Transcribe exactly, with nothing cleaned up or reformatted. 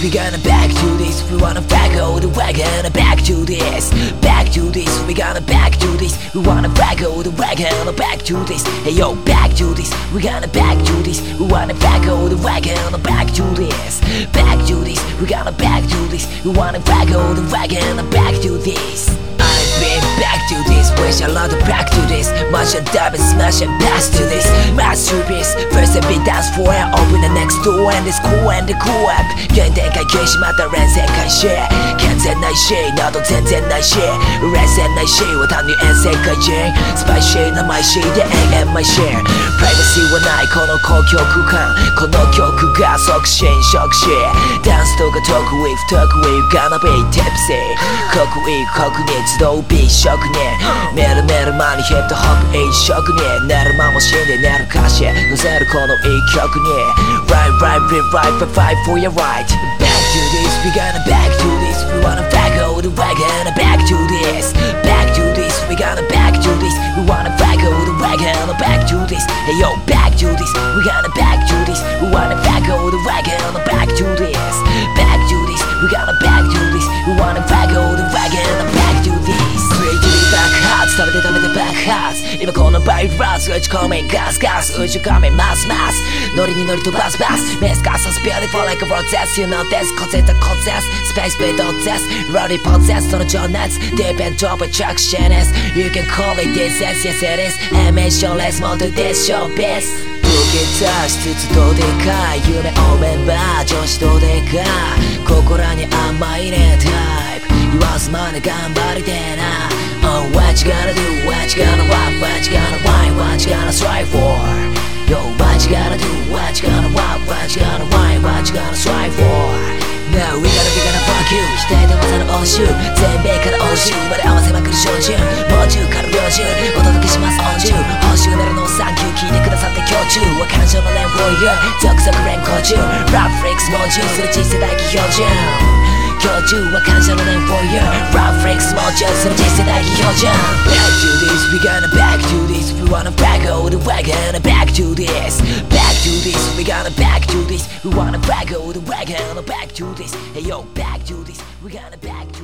we gonna back to this. We wanna back all the wagon, back to this. Back to this, we gonna back to this. We wanna back all the wagon, back to this. Hey yo, back to this, we gonna back to this. We wanna back all the wagon, back to this. Back to this, we gonna back to this. We wanna back all the wagon, back to this. I've been back to this, wish I love to back to this. Much of dub and smash and pass to this. Masterpiece, first I be dance for it. Open the next door and it's cool and the cool app. 原点改決しまた連戦開始。健全ないし、など全然ないし。連戦ないし、は単に遠征怪人。スパイシーな毎シーで永遠毎シェア。プライバシーはないこの公共空間。この曲が促進触し。ダンスとか得意不得意 gonna be tipsy。刻意刻に集う美職人。メルメルマニヒップホップ一色に。寝る間も死んで寝る歌詞乗せるこの一曲に。Right, right, right, right, fight for your right. Back to this, we gonna back to this. We wanna back all the wagon, back to this. Back to this, we gonna back to this. We wanna back all the wagon, back to this. Hey yo, back to this, we gonna back to this. We wanna back all the wagon, back to this. Back to this, we gonna back to this. We wanna back all the wagon, back to this. Creativity back hearts, 食べて食べて back hearts. 今このバイラス打ち込めガスガス打ち込めますますノリに乗り飛ばすバスメスカス beautiful like a process you know this こぜたこぜす space beat on this Roddy possess その情熱 deep and top attraction is you can call it this as yes it is ambition let's more do this showbiz 受け出しつつどでかい夢をメンバー女子どでかい心に甘いねタイプ言わずまで頑張りてえなOh, what you gonna do? What you gonna rock? What you gonna whine? What you gonna strive for? Yo, what you gonna do? What you gonna rock? What you gonna whine? What you gonna strive for? Now we gotta be gonna fuck you 否定で技の応酬全米から応酬まで合わせまくる照準もう中から秒中お届けします音中報酬なるのサンキュー聞いてくださって今日中は感情の連邦よ続々連行中ラップフリックスもう中する次世代標準今日中は感謝の念 for you Rough freaks もう中する次世代標準 Back to this, we gonna back to this We wanna back all the wagon Back to this, back to this We gonna back to this We wanna back all the wagon Back to this, hey yo, back to this We gonna back